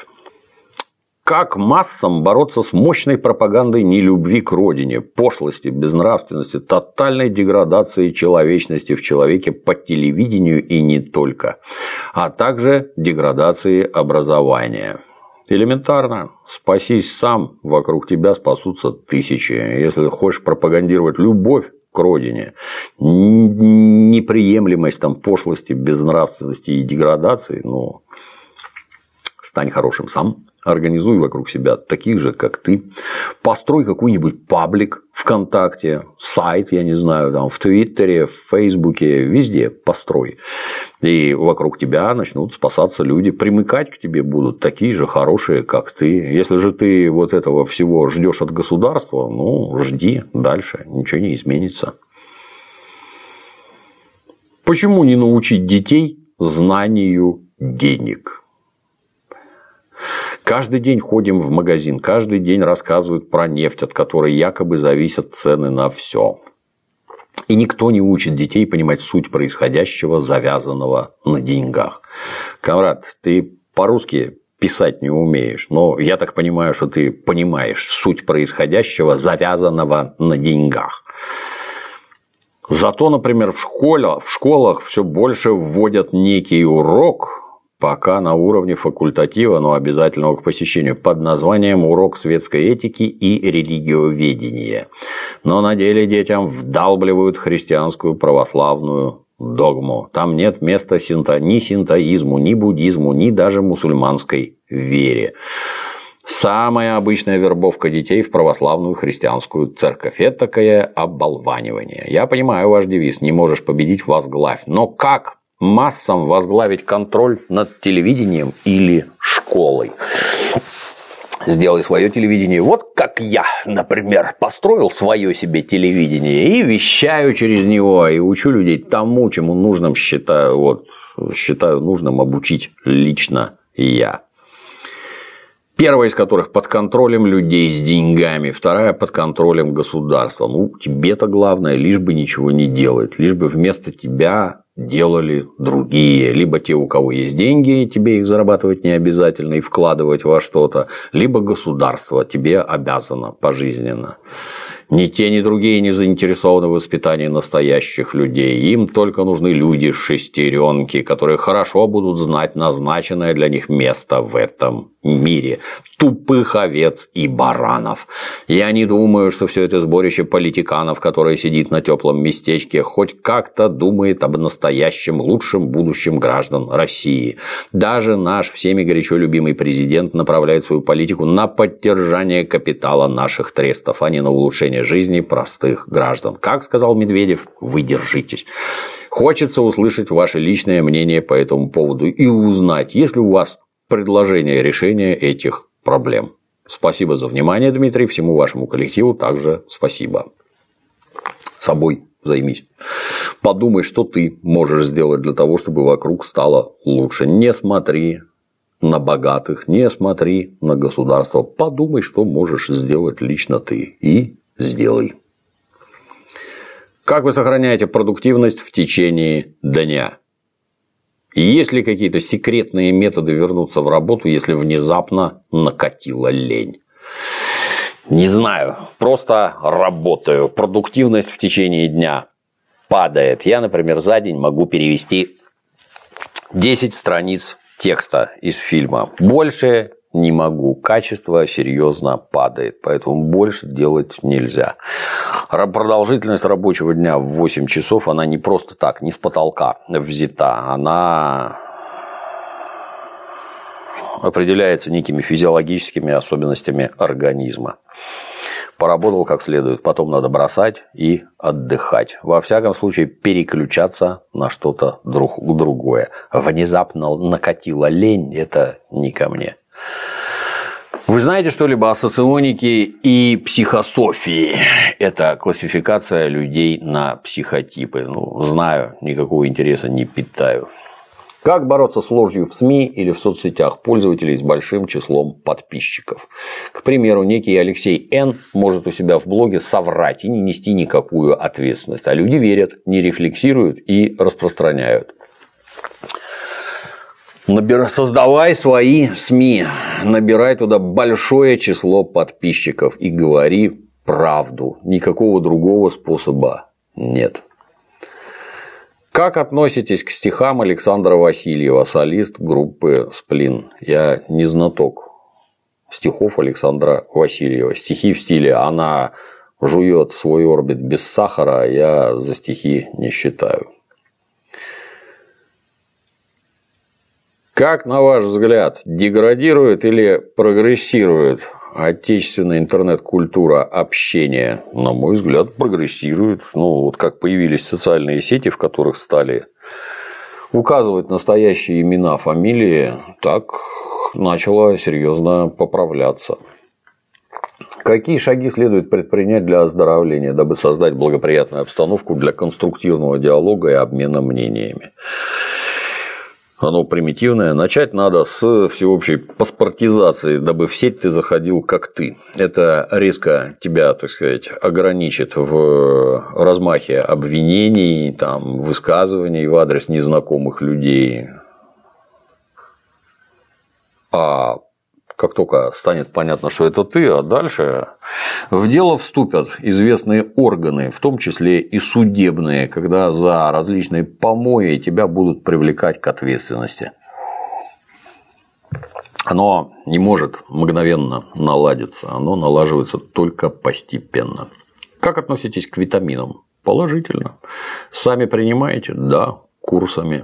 Как массам бороться с мощной пропагандой нелюбви к родине, пошлости, безнравственности, тотальной деградации человечности в человеке по телевидению и не только, а также деградации образования? Элементарно. Спасись сам, вокруг тебя спасутся тысячи. Если хочешь пропагандировать любовь к родине, неприемлемость там, пошлости, безнравственности и деградации, ну, стань хорошим сам. Организуй вокруг себя таких же, как ты. Построй какой-нибудь паблик ВКонтакте, сайт, я не знаю, там, в Твиттере, в Фейсбуке, везде построй. И вокруг тебя начнут спасаться люди. Примыкать к тебе будут такие же хорошие, как ты. Если же ты вот этого всего ждешь от государства, ну, жди дальше, ничего не изменится. Почему не научить детей знанию денег? Каждый день ходим в магазин, каждый день рассказывают про нефть, от которой якобы зависят цены на все. И никто не учит детей понимать суть происходящего, завязанного на деньгах. Камрад, ты по-русски писать не умеешь, но я так понимаю, что ты понимаешь суть происходящего, завязанного на деньгах. Зато, например, в школе, в школах все больше вводят некий урок, пока на уровне факультатива, но обязательного к посещению, под названием «Урок светской этики и религиоведения». Но на деле детям вдалбливают христианскую православную догму. Там нет места ни синтоизму, ни буддизму, ни даже мусульманской вере. Самая обычная вербовка детей в православную христианскую церковь – это такое оболванивание. Я понимаю ваш девиз «не можешь победить – возглавь». Но как массам возглавить контроль над телевидением или школой? Сделай свое телевидение. Вот как я, например, построил свое себе телевидение и вещаю через него, и учу людей тому, чему нужным считаю, вот, считаю нужным обучить лично я. Первая из которых под контролем людей с деньгами, вторая под контролем государства. Ну, тебе-то главное, лишь бы ничего не делать, лишь бы вместо тебя делали другие. Либо те, у кого есть деньги, тебе их зарабатывать не обязательно и вкладывать во что-то, либо государство тебе обязано пожизненно. Ни те, ни другие не заинтересованы в воспитании настоящих людей. Им только нужны люди-шестеренки, которые хорошо будут знать назначенное для них место в этом мире. Тупых овец и баранов. Я не думаю, что все это сборище политиканов, которое сидит на теплом местечке, хоть как-то думает об настоящем лучшем будущем граждан России. Даже наш всеми горячо любимый президент направляет свою политику на поддержание капитала наших трестов, а не на улучшение жизни простых граждан. Как сказал Медведев, вы держитесь. Хочется услышать ваше личное мнение по этому поводу и узнать, есть ли у вас предложение решения этих проблем. Спасибо за внимание, Дмитрий. Всему вашему коллективу также спасибо. Собой займись. Подумай, что ты можешь сделать для того, чтобы вокруг стало лучше. Не смотри на богатых, не смотри на государство. Подумай, что можешь сделать лично ты. И сделай. Как вы сохраняете продуктивность в течение дня? Есть ли какие-то секретные методы вернуться в работу, если внезапно накатила лень? Не знаю, просто работаю. Продуктивность в течение дня падает. Я, например, за день могу перевести десять страниц текста из фильма. Больше не могу. Качество серьезно падает, поэтому больше делать нельзя. Продолжительность рабочего дня в восемь часов, она не просто так, не с потолка взята. Она определяется некими физиологическими особенностями организма. Поработал как следует, потом надо бросать и отдыхать. Во всяком случае, переключаться на что-то другое. Внезапно накатила лень, это не ко мне. Вы знаете что-либо о соционике и психософии? Это классификация людей на психотипы. Ну, знаю, никакого интереса не питаю. Как бороться с ложью в СМИ или в соцсетях пользователей с большим числом подписчиков? К примеру, некий Алексей Н. может у себя в блоге соврать и не нести никакую ответственность. А люди верят, не рефлексируют и распространяют. Создавай свои СМИ, набирай туда большое число подписчиков и говори правду. Никакого другого способа нет. Как относитесь к стихам Александра Васильева, солист группы «Сплин»? Я не знаток стихов Александра Васильева. Стихи в стиле «она жует свой орбит без сахара» я за стихи не считаю. Как, на ваш взгляд, деградирует или прогрессирует отечественная интернет-культура общения? На мой взгляд, прогрессирует. Ну, вот как появились социальные сети, в которых стали указывать настоящие имена, фамилии, так начало серьезно поправляться. Какие шаги следует предпринять для оздоровления, дабы создать благоприятную обстановку для конструктивного диалога и обмена мнениями? Оно примитивное. Начать надо с всеобщей паспортизации, дабы в сеть ты заходил как ты. Это резко тебя, так сказать, ограничит в размахе обвинений, там, высказываний в адрес незнакомых людей. А как только станет понятно, что это ты, а дальше в дело вступят известные органы, в том числе и судебные, когда за различные помои тебя будут привлекать к ответственности. Оно не может мгновенно наладиться, оно налаживается только постепенно. Как относитесь к витаминам? Положительно. Сами принимаете? Да, курсами.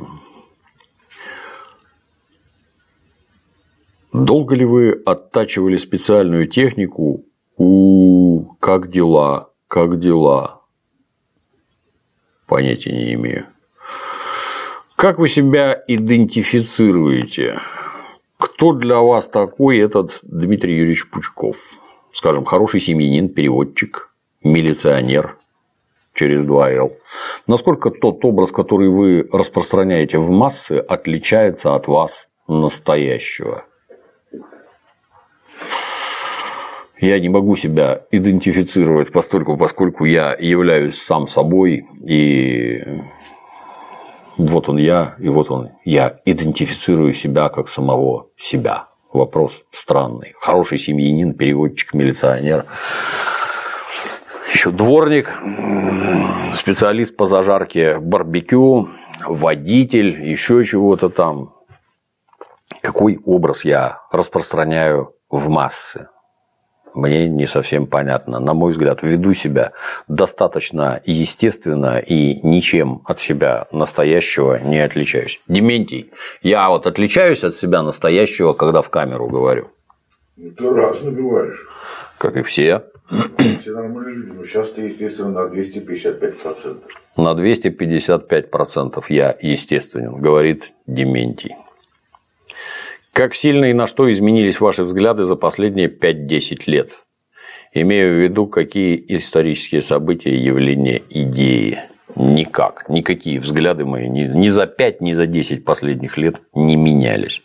Долго ли вы оттачивали специальную технику? У, как дела, как дела? Понятия не имею. Как вы себя идентифицируете? Кто для вас такой этот Дмитрий Юрьевич Пучков? Скажем, хороший семьянин, переводчик, милиционер через два эл. Насколько тот образ, который вы распространяете в массы, отличается от вас настоящего? Я не могу себя идентифицировать постольку, поскольку я являюсь сам собой, и вот он я, и вот он я идентифицирую себя как самого себя. Вопрос странный. Хороший семьянин, переводчик, милиционер, еще дворник, специалист по зажарке барбекю, водитель, еще чего-то там. какой образ я распространяю в массы? Мне не совсем понятно. На мой взгляд, веду себя достаточно естественно и ничем от себя настоящего не отличаюсь. Дементий, я вот отличаюсь от себя настоящего, когда в камеру говорю. Ну, ты разно говоришь. Как и все. Все нормальные люди. Но сейчас ты, естественно, на двести пятьдесят пять процентов. На двести пятьдесят пять процентов я естественен, говорит Дементий. Как сильно и на что изменились ваши взгляды за последние пять-десять лет? Имею в виду, какие исторические события, явления, идеи. Никак. Никакие взгляды мои ни, ни за пять, ни за десять последних лет не менялись.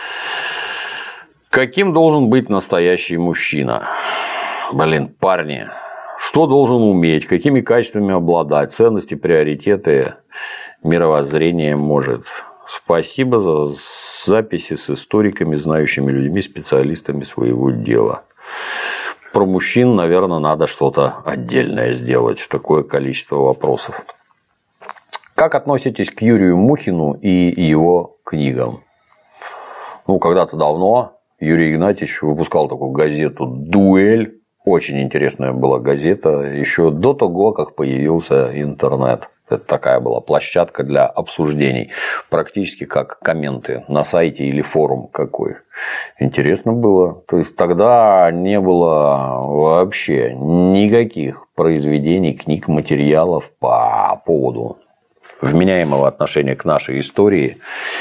Каким должен быть настоящий мужчина? Блин, парни. Что должен уметь? Какими качествами обладать? Ценности, приоритеты, мировоззрение может. Спасибо за записи с историками, знающими людьми, специалистами своего дела. Про мужчин, наверное, надо что-то отдельное сделать. Такое количество вопросов. Как относитесь к Юрию Мухину и его книгам? Ну, когда-то давно Юрий Игнатьевич выпускал такую газету «Дуэль». Очень интересная была газета еще до того, как появился интернет. Это такая была площадка для обсуждений, практически как комменты на сайте или форум какой. Интересно было. То есть тогда не было вообще никаких произведений, книг, материалов по поводу вменяемого отношения к нашей истории,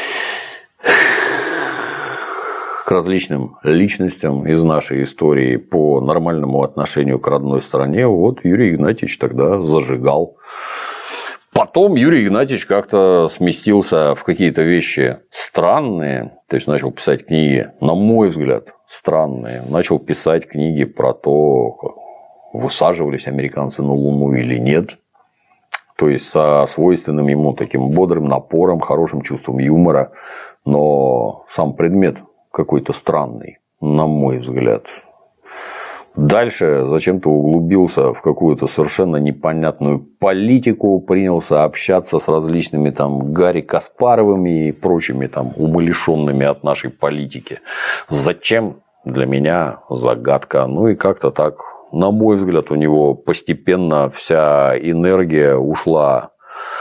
к различным личностям из нашей истории, по нормальному отношению к родной стране. Вот Юрий Игнатьевич тогда зажигал. Потом Юрий Игнатьевич как-то сместился в какие-то вещи странные, то есть начал писать книги, на мой взгляд, странные. Начал писать книги про то, высаживались американцы на Луну или нет. То есть со свойственным ему таким бодрым напором, хорошим чувством юмора, но сам предмет какой-то странный, на мой взгляд. Дальше зачем-то углубился в какую-то совершенно непонятную политику, принялся общаться с различными там Гарри Каспаровыми и прочими там умалишенными от нашей политики. Зачем? Для меня загадка. Ну и как-то так, на мой взгляд, у него постепенно вся энергия ушла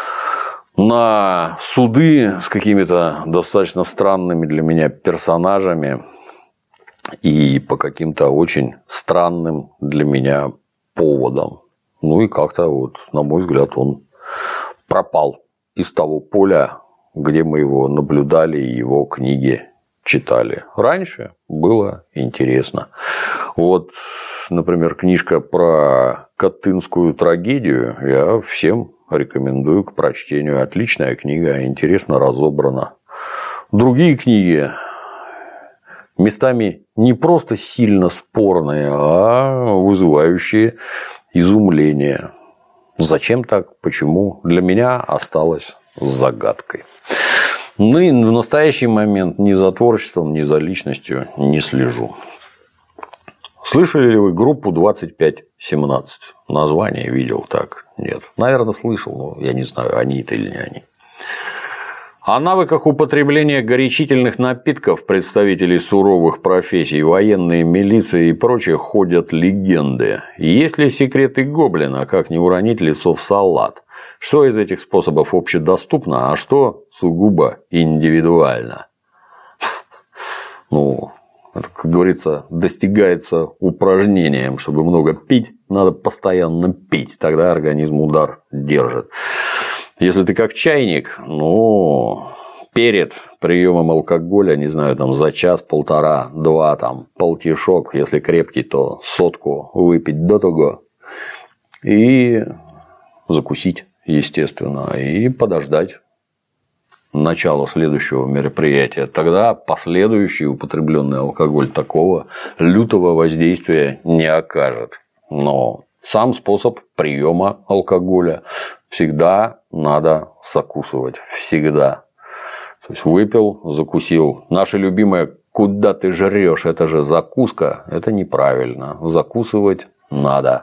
на суды с какими-то достаточно странными для меня персонажами. И по каким-то очень странным для меня поводам. Ну и как-то, вот, на мой взгляд, он пропал из того поля, где мы его наблюдали и его книги читали. Раньше было интересно. Вот, например, книжка про Катынскую трагедию я всем рекомендую к прочтению. Отличная книга, интересно разобрана. Другие книги местами не просто сильно спорные, а вызывающие изумление. Зачем так? Почему? Для меня осталось загадкой. Ну и в настоящий момент ни за творчеством, ни за личностью не слежу. Слышали ли вы группу двадцать пять семнадцать? Название видел так? Нет. Наверное, слышал, но я не знаю, они это или не они. О навыках употребления горячительных напитков представителей суровых профессий, военные, милиции и прочее ходят легенды. Есть ли секреты гоблина, как не уронить лицо в салат? Что из этих способов общедоступно, а что сугубо индивидуально? Ну, это, как говорится, достигается упражнением. Чтобы много пить, надо постоянно пить. Тогда организм удар держит. Если ты как чайник, ну, перед приемом алкоголя, не знаю, там за час, полтора, два, там, полтишок, если крепкий, то сотку выпить до того и закусить, естественно, и подождать начала следующего мероприятия. Тогда последующий употребленный алкоголь такого лютого воздействия не окажет. Но сам способ приема алкоголя всегда надо закусывать. Всегда. То есть выпил, закусил. Наше любимое «куда ты жрешь?» это же закуска. Это неправильно. Закусывать надо.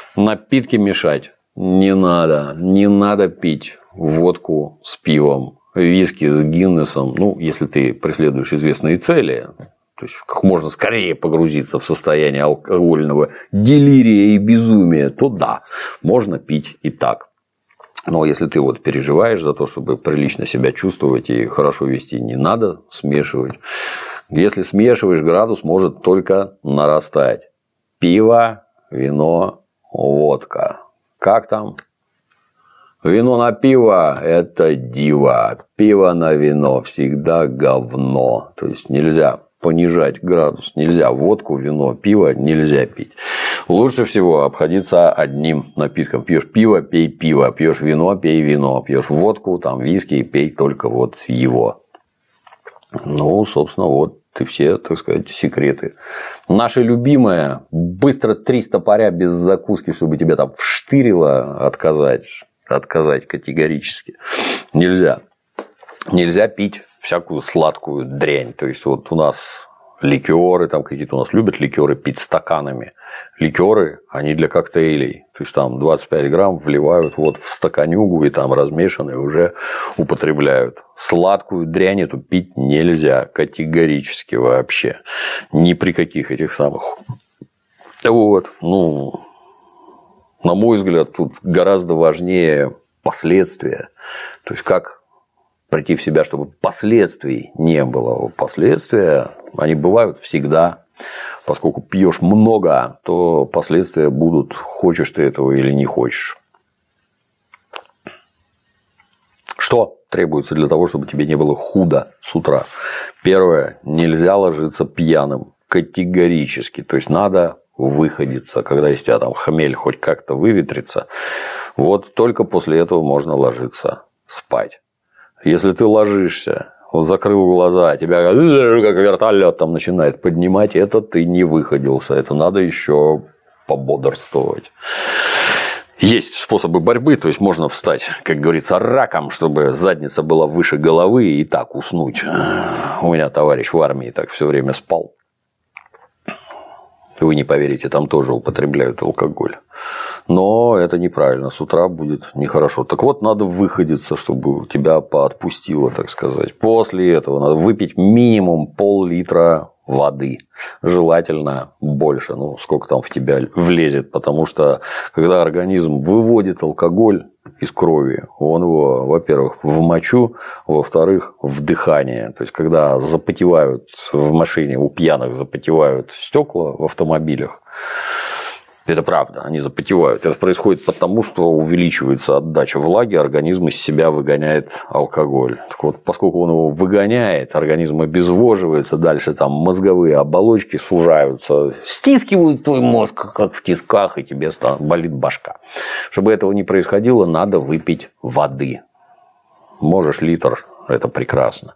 Напитки мешать не надо. Не надо пить водку с пивом. виски с Гиннесом, ну, если ты преследуешь известные цели, то есть как можно скорее погрузиться в состояние алкогольного делирия и безумия, то да, можно пить и так. Но если ты вот переживаешь за то, чтобы прилично себя чувствовать и хорошо вести, не надо смешивать. Если смешиваешь, градус может только нарастать. Пиво, вино, водка. Как там? Вино на пиво – это диво. Пиво на вино всегда говно. То есть нельзя понижать градус. Нельзя водку, вино, пиво нельзя пить. Лучше всего обходиться одним напитком. Пьешь пиво – пей пиво. Пьешь вино – пей вино. Пьешь водку, там, виски – пей только вот его. Ну, собственно, вот и все, так сказать, секреты. Наше любимое – быстро три стопоря без закуски, чтобы тебя там вштырило, отказать. Отказать категорически. Нельзя. Нельзя пить всякую сладкую дрянь. То есть, вот у нас ликеры, там какие-то у нас любят ликеры пить стаканами. Ликеры, они для коктейлей. То есть, там двадцать пять грамм вливают вот в стаканюгу и там размешанные уже употребляют. Сладкую дрянь эту пить нельзя категорически вообще. Ни при каких этих самых. Вот, ну. На мой взгляд, тут гораздо важнее последствия. То есть, как прийти в себя, чтобы последствий не было. Последствия, они бывают всегда. Поскольку пьешь много, то последствия будут, хочешь ты этого или не хочешь. Что требуется для того, чтобы тебе не было худо с утра? Первое. Нельзя ложиться пьяным. Категорически. То есть, надо выходиться, когда из тебя там хмель хоть как-то выветрится, вот только после этого можно ложиться спать. Если ты ложишься, вот закрыл глаза, тебя как вертолет там начинает поднимать, это ты не выходился, это надо еще пободрствовать. Есть способы борьбы, то есть можно встать, как говорится, раком, чтобы задница была выше головы и так уснуть. У меня товарищ в армии так все время спал. Вы не поверите, там тоже употребляют алкоголь. Но это неправильно, с утра будет нехорошо. Так вот, надо выходиться, чтобы тебя поотпустило, так сказать. После этого надо выпить минимум пол-литра воды. Желательно больше, ну, сколько там в тебя влезет. Потому что, когда организм выводит алкоголь из крови, он его, во-первых, в мочу, во-вторых, в дыхание. То есть, когда запотевают в машине, у пьяных запотевают стекла в автомобилях, это правда, они запотевают. Это происходит потому, что увеличивается отдача влаги, организм из себя выгоняет алкоголь. Так вот, поскольку он его выгоняет, организм обезвоживается, дальше там мозговые оболочки сужаются, стискивают твой мозг, как в тисках, и тебе болит башка. Чтобы этого не происходило, надо выпить воды. Можешь литр, это прекрасно.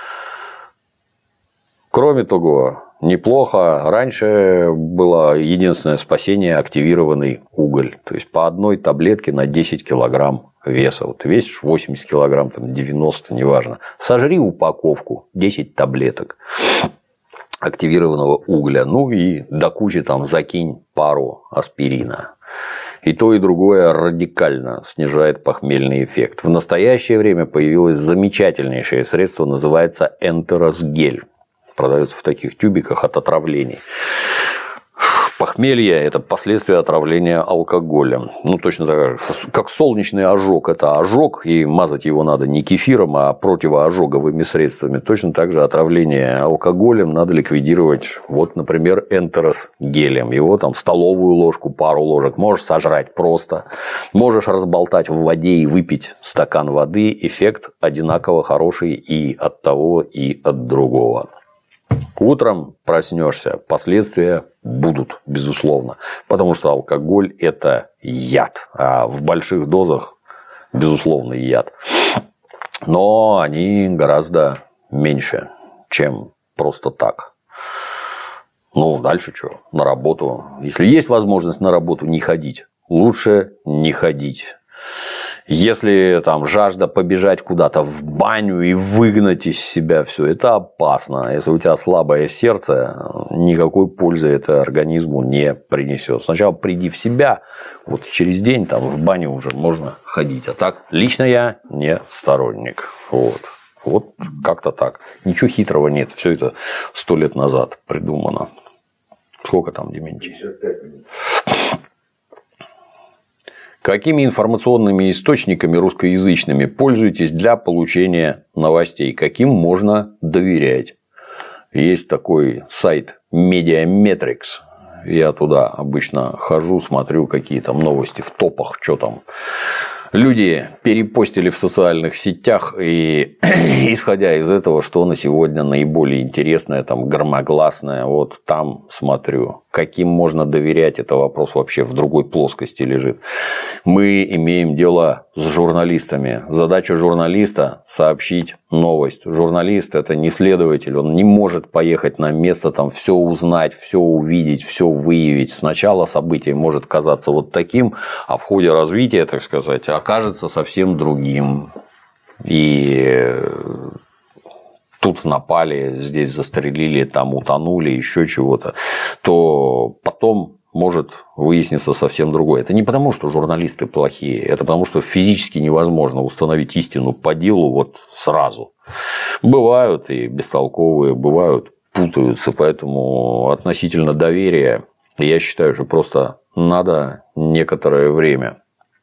Кроме того, неплохо. Раньше было единственное спасение – активированный уголь. То есть, по одной таблетке на десять килограмм веса. Вот весишь восемьдесят килограмм, там девяносто, неважно. Сожри упаковку, десять таблеток активированного угля. Ну и до кучи там закинь пару аспирина. И то, и другое радикально снижает похмельный эффект. В настоящее время появилось замечательнейшее средство, называется энтеросгель. Продается в таких тюбиках от отравлений. Похмелье – это последствия отравления алкоголем. Ну, точно так же, как солнечный ожог – это ожог, и мазать его надо не кефиром, а противоожоговыми средствами. Точно так же отравление алкоголем надо ликвидировать, вот, например, энтеросгелем. Его там столовую ложку, пару ложек можешь сожрать просто. Можешь разболтать в воде и выпить стакан воды. Эффект одинаково хороший и от того, и от другого. Утром проснешься, последствия будут, безусловно, потому что алкоголь – это яд, а в больших дозах, безусловно, яд. Но они гораздо меньше, чем просто так. Ну, дальше что? На работу. Если есть возможность на работу не ходить, лучше не ходить. Если там жажда побежать куда-то в баню и выгнать из себя все, это опасно. Если у тебя слабое сердце, никакой пользы это организму не принесет. Сначала приди в себя, вот через день там в баню уже можно ходить. А так лично я не сторонник. Вот. Вот как-то так. Ничего хитрого нет. Все это сто лет назад придумано. Сколько там, Дементий? пятьдесят пять минут. Какими информационными источниками русскоязычными пользуетесь для получения новостей? Каким можно доверять? Есть такой сайт Медиаметрикс. Я туда обычно хожу, смотрю, какие там новости в топах, что там люди перепостили в социальных сетях, и исходя из этого, что на сегодня наиболее интересное, там, громогласное, вот там смотрю. Каким можно доверять, это вопрос вообще в другой плоскости лежит. Мы имеем дело с журналистами. Задача журналиста – сообщить новость. Журналист – это не следователь, он не может поехать на место, там все узнать, все увидеть, все выявить. Сначала событие может казаться вот таким, а в ходе развития, так сказать, окажется совсем другим. И тут напали, здесь застрелили, там утонули, еще чего-то, то потом может выясниться совсем другое. Это не потому, что журналисты плохие, это потому, что физически невозможно установить истину по делу вот сразу. Бывают и бестолковые, бывают путаются, поэтому относительно доверия, я считаю, что просто надо некоторое время,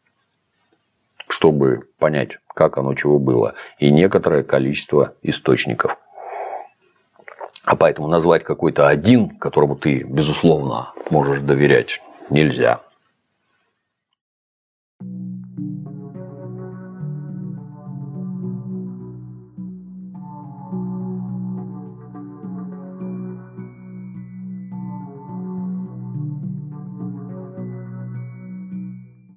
чтобы понять, как оно чего было, и некоторое количество источников. А поэтому назвать какой-то один, которому ты, безусловно, можешь доверять, нельзя.